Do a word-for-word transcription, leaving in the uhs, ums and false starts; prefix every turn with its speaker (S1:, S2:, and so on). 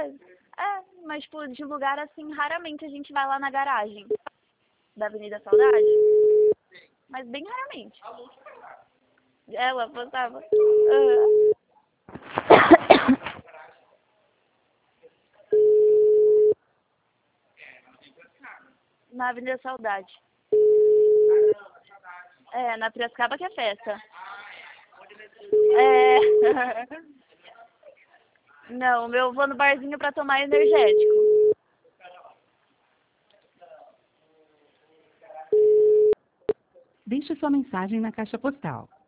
S1: coisa. É, mas, tipo, de lugar assim, raramente a gente vai lá na garagem da Avenida Saudade. Mas bem raramente. Ela postava. Uh. Na Avenida Saudade. É, na Piracicaba que é festa. É. Não, eu vou no barzinho pra tomar energético.
S2: Deixe sua mensagem na caixa postal